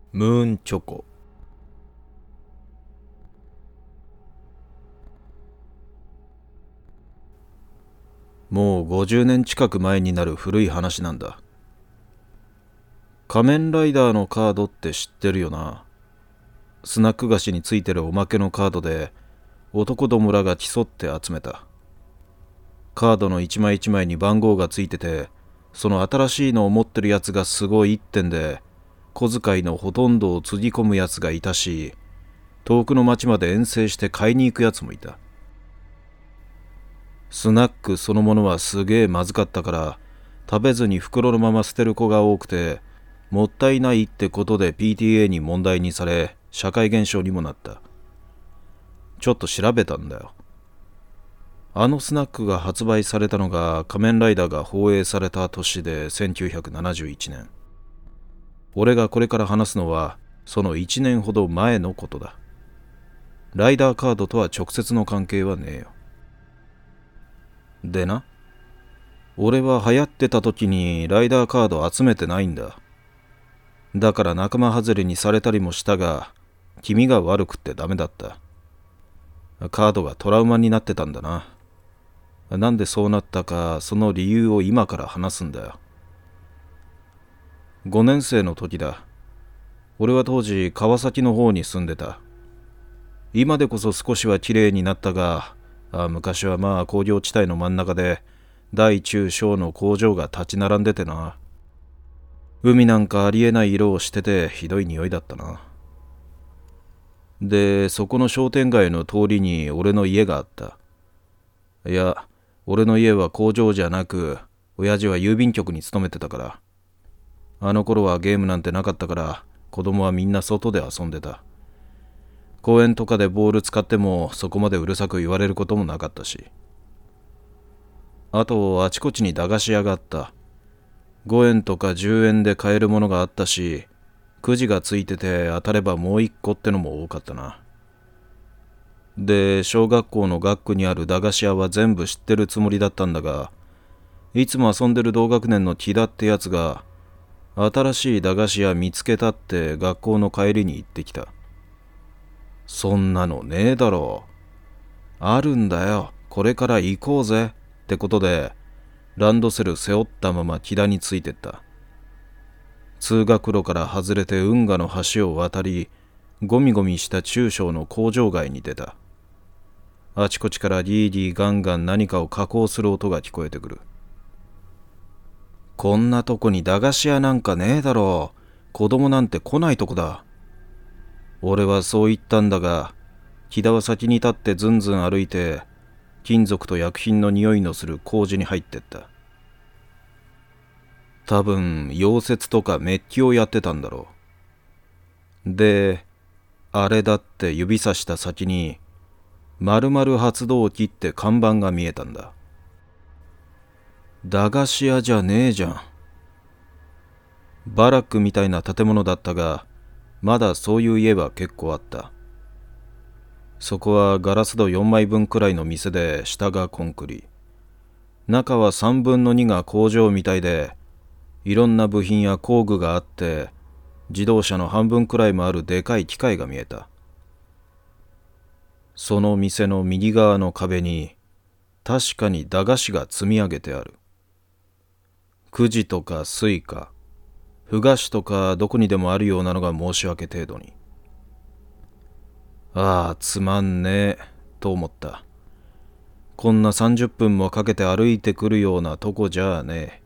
ムーンチョコ。もう50年近く前になる古い話なんだ。仮面ライダーのカードって知ってるよな。スナック菓子についてるおまけのカードで男どもらが競って集めた。カードの一枚一枚に番号がついてて、その新しいのを持ってるやつがすごい一点で小遣いのほとんどをつぎ込むやつがいたし、遠くの町まで遠征して買いに行くやつもいた。スナックそのものはすげえまずかったから、食べずに袋のまま捨てる子が多くて、もったいないってことで PTA に問題にされ、社会現象にもなった。ちょっと調べたんだよ。あのスナックが発売されたのが仮面ライダーが放映された年で1971年。俺がこれから話すのはその1年ほど前のことだ。ライダーカードとは直接の関係はねえよ。でな、俺は流行ってた時にライダーカード集めてないんだ。だから仲間外れにされたりもしたが、気味が悪くってダメだった。カードがトラウマになってたんだな。なんでそうなったか、その理由を今から話すんだよ。5年生の時だ。俺は当時川崎の方に住んでた。今でこそ少しは綺麗になったが、昔はまあ工業地帯の真ん中で大中小の工場が立ち並んでてな。海なんかありえない色をしててひどい匂いだったな。で、そこの商店街の通りに俺の家があった。いや、俺の家は工場じゃなく、親父は郵便局に勤めてたから。あの頃はゲームなんてなかったから、子供はみんな外で遊んでた。公園とかでボール使ってもそこまでうるさく言われることもなかったし。あと、あちこちに駄菓子屋があった。5円とか10円で買えるものがあったし、くじがついてて当たればもう1個ってのも多かったな。で、小学校の学区にある駄菓子屋は全部知ってるつもりだったんだが、いつも遊んでる同学年の木田ってやつが、新しい駄菓子屋見つけたって学校の帰りに言ってきた。そんなのねえだろう。あるんだよ。これから行こうぜ。ってことで、ランドセル背負ったまま木田についてった。通学路から外れて運河の橋を渡り、ゴミゴミした中小の工場街に出た。あちこちからリーリーガンガン何かを加工する音が聞こえてくる。こんなとこに駄菓子屋なんかねえだろう。子供なんて来ないとこだ。俺はそう言ったんだが、木田は先に立ってずんずん歩いて、金属と薬品の匂いのする工事に入ってった。多分、溶接とかメッキをやってたんだろう。で、あれだって指さした先に、〇〇発動機って看板が見えたんだ。駄菓子屋じゃねえじゃん。バラックみたいな建物だったが、まだそういう家は結構あった。そこはガラス戸4枚分くらいの店で、下がコンクリ。中は3分の2が工場みたいで、いろんな部品や工具があって、自動車の半分くらいもあるでかい機械が見えた。その店の右側の壁に、確かに駄菓子が積み上げてある。くじとかスイカ、ふ菓子とかどこにでもあるようなのが申し訳程度に。ああ、つまんねえ、と思った。こんな30分もかけて歩いてくるようなとこじゃね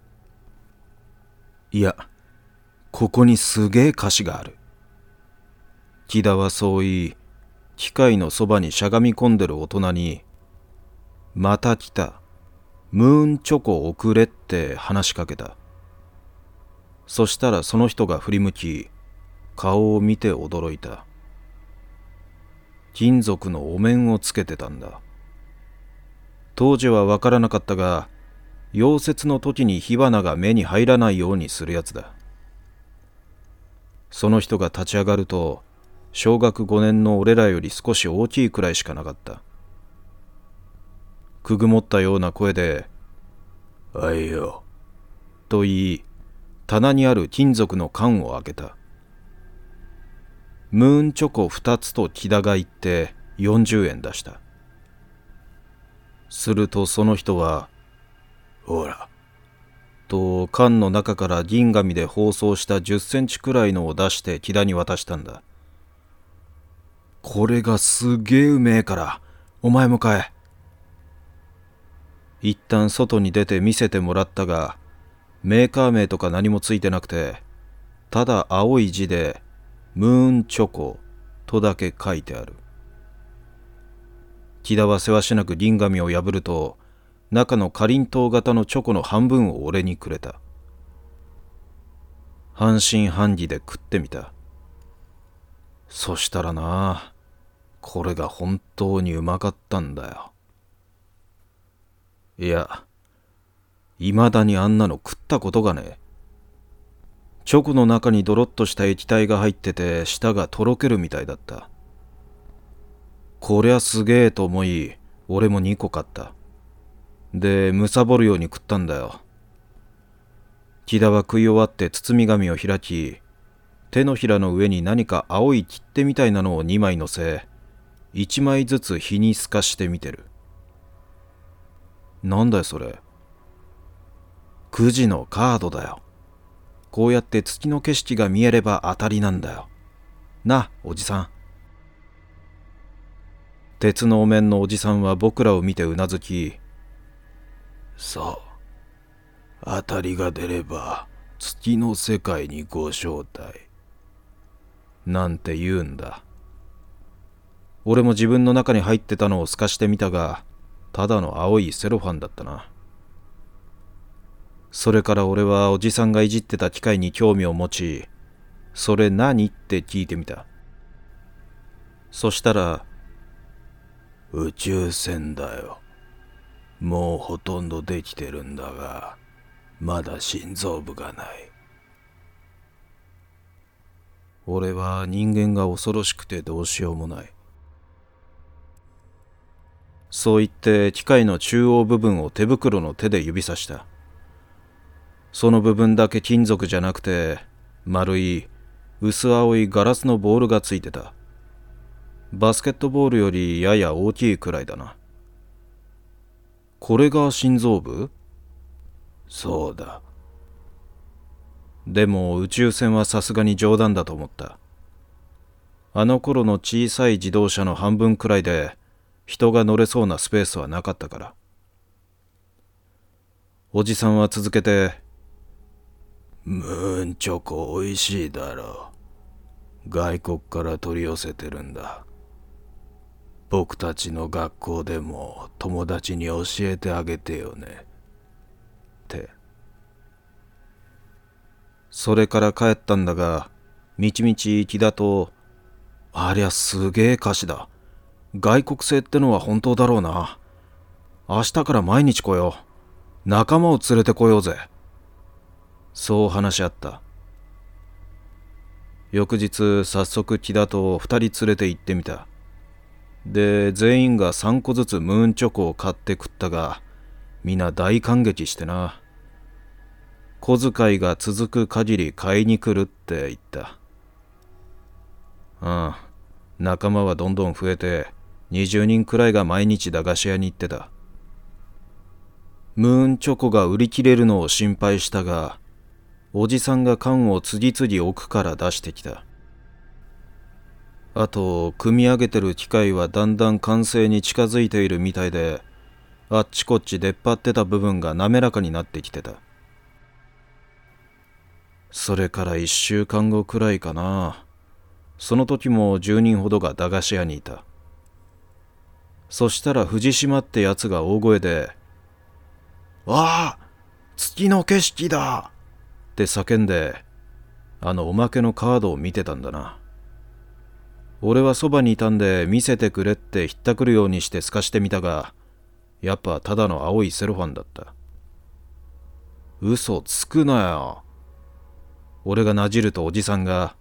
え。いや、ここにすげえ菓子がある。木田はそう言い、機械のそばにしゃがみ込んでる大人に、また来た。ムーンチョコ送れって話しかけた。そしたらその人が振り向き、顔を見て驚いた。金属のお面をつけてたんだ。当時はわからなかったが、溶接の時に火花が目に入らないようにするやつだ。その人が立ち上がると、小学5年の俺らより少し大きいくらいしかなかった。くぐもったような声で、あいよ、と言い、棚にある金属の缶を開けた。 ムーンチョコ2つと木田が言って40円出した。するとその人は、ほら、と缶の中から銀紙で包装した10センチくらいのを出して木田に渡したんだ。これがすげえうめえから、お前も買え。一旦外に出て見せてもらったが、メーカー名とか何もついてなくて、ただ青い字でムーンチョコとだけ書いてある。木田はせわしなく銀紙を破ると、中のかりんとう型のチョコの半分を俺にくれた。半信半疑で食ってみた。そしたらな、これが本当にうまかったんだよ。いや、未だにあんなの食ったことがねえ。チョコの中にドロッとした液体が入ってて舌がとろけるみたいだった。こりゃすげえと思い、俺も2個買った。で、むさぼるように食ったんだよ。木田は食い終わって包み紙を開き、手のひらの上に何か青い切手みたいなのを2枚乗せ、1枚ずつ火に透かしてみてる。なんだよそれ。くじのカードだよ。こうやって月の景色が見えれば当たりなんだよ。な、おじさん。鉄のお面のおじさんは僕らを見てうなずき、そう、当たりが出れば月の世界にご招待。なんて言うんだ。俺も自分の中に入ってたのを透かしてみたが、ただの青いセロファンだったな。それから俺はおじさんがいじってた機械に興味を持ち、それ何って聞いてみた。そしたら、宇宙船だよ。もうほとんどできてるんだが、まだ心臓部がない。俺は人間が恐ろしくてどうしようもない。そう言って機械の中央部分を手袋の手で指さした。その部分だけ金属じゃなくて、丸い薄青いガラスのボールがついてた。バスケットボールよりやや大きいくらいだな。これが心臓部？そうだ。でも宇宙船はさすがに冗談だと思った。あの頃の小さい自動車の半分くらいで人が乗れそうなスペースはなかったから。おじさんは続けて、ムーンチョコおいしいだろう。外国から取り寄せてるんだ。僕たちの学校でも友達に教えてあげてよね。って。それから帰ったんだが、みちみち木田と、ありゃすげえ歌詞だ。外国製ってのは本当だろうな。明日から毎日来よう。仲間を連れてこようぜ。そう話し合った。翌日早速木田と2人連れて行ってみた。で、全員が3個ずつムーンチョコを買って食ったが、皆大感激してな。小遣いが続く限り買いに来るって言った。ああ、仲間はどんどん増えて、20人くらいが毎日駄菓子屋に行ってた。ムーンチョコが売り切れるのを心配したが、おじさんが缶を次々奥から出してきた。あと、組み上げてる機械はだんだん完成に近づいているみたいで、あっちこっち出っ張ってた部分が滑らかになってきてた。それから1週間後くらいかな。その時も10人ほどが駄菓子屋にいた。そしたら藤島ってやつが大声で、わあ、月の景色だって叫んで、あのおまけのカードを見てたんだな。俺はそばにいたんで見せてくれってひったくるようにして透かしてみたが、やっぱただの青いセロファンだった。嘘つくなよ。俺がなじるとおじさんが、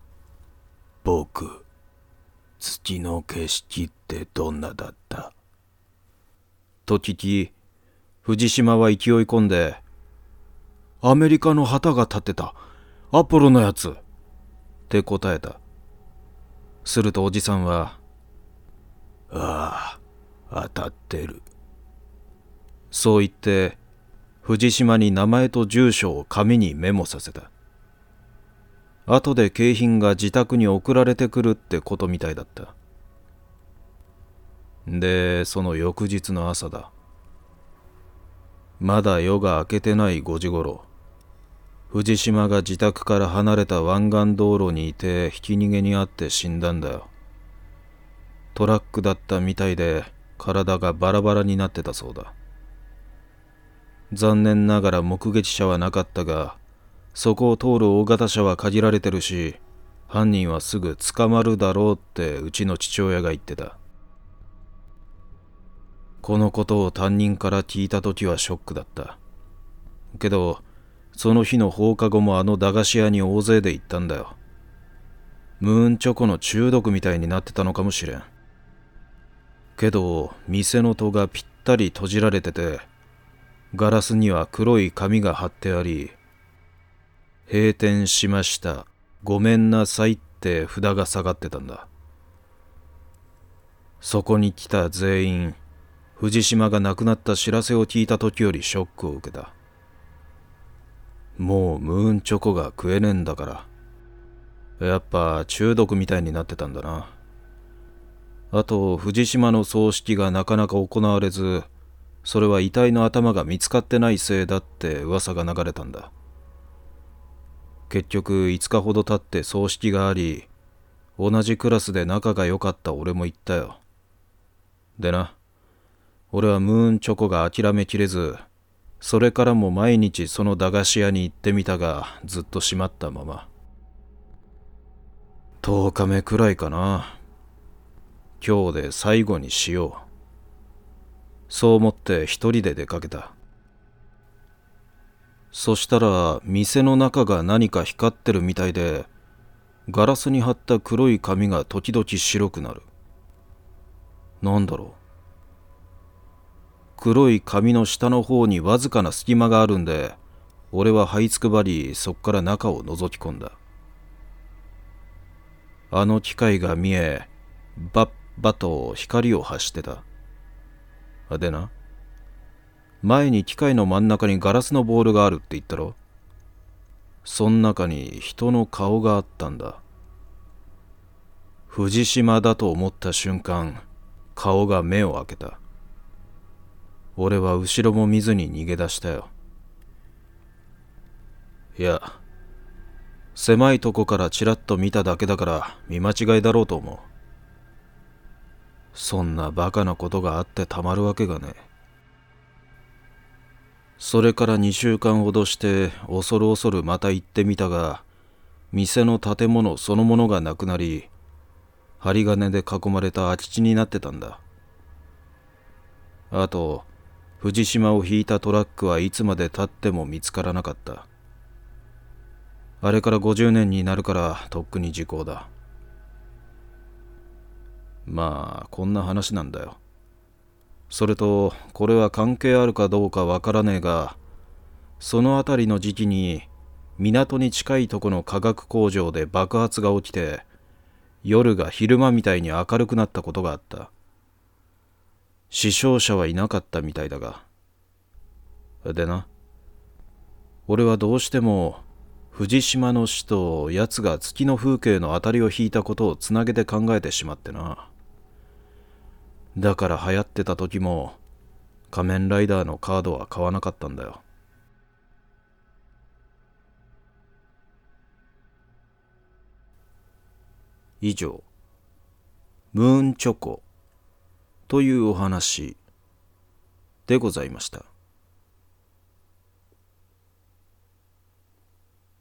僕、月の景色ってどんなだったと聞き、藤島は勢い込んで、アメリカの旗が立ってた、アポロのやつって答えた。 するとおじさんは、ああ、当たってる。そう言って、藤島に名前と住所を紙にメモさせた。後で景品が自宅に送られてくるってことみたいだった。で、その翌日の朝だ。まだ夜が明けてない5時ごろ、藤島が自宅から離れた湾岸道路にいてひき逃げにあって死んだんだよ。トラックだったみたいで体がバラバラになってたそうだ。残念ながら目撃者はなかったが、そこを通る大型車は限られてるし、犯人はすぐ捕まるだろうってうちの父親が言ってた。このことを担任から聞いたときはショックだった。けど、その日の放課後もあの駄菓子屋に大勢で行ったんだよ。ムーンチョコの中毒みたいになってたのかもしれん。けど、店の戸がぴったり閉じられてて、ガラスには黒い紙が貼ってあり、閉店しました。ごめんなさいって札が下がってたんだ。そこに来た全員、藤島が亡くなった知らせを聞いた時よりショックを受けた。もうムーンチョコが食えねえんだから。やっぱ中毒みたいになってたんだな。あと、藤島の葬式がなかなか行われず、それは遺体の頭が見つかってないせいだって噂が流れたんだ。結局5日ほど経って葬式があり、同じクラスで仲が良かった俺も行ったよ。でな、俺はムーンチョコが諦めきれず、それからも毎日その駄菓子屋に行ってみたが、ずっと閉まったまま。10日目くらいかな。今日で最後にしよう。そう思って一人で出かけた。そしたら店の中が何か光ってるみたいで、ガラスに貼った黒い紙が時々白くなる。なんだろう。黒い紙の下の方にわずかな隙間があるんで、俺は這いつくばりそっから中を覗き込んだ。あの機械が見え、バッバと光を発してた。でな、前に機械の真ん中にガラスのボールがあるって言ったろ。そん中に人の顔があったんだ。藤島だと思った瞬間、顔が目を開けた。俺は後ろも見ずに逃げ出したよ。いや、狭いとこからちらっと見ただけだから見間違いだろうと思う。そんなバカなことがあってたまるわけがねえ。それから2週間ほどして恐る恐るまた行ってみたが、店の建物そのものがなくなり、針金で囲まれた空き地になってたんだ。あと、藤島を引いたトラックはいつまで経っても見つからなかった。あれから50年になるからとっくに時効だ。まあこんな話なんだよ。それとこれは関係あるかどうかわからねえが、そのあたりの時期に港に近いとこの化学工場で爆発が起きて、夜が昼間みたいに明るくなったことがあった。死傷者はいなかったみたいだが。でな、俺はどうしても藤島の死と奴が月の風景の当たりを引いたことをつなげて考えてしまってな。だから流行ってた時も仮面ライダーのカードは買わなかったんだよ。以上、ムーンチョコというお話でございました。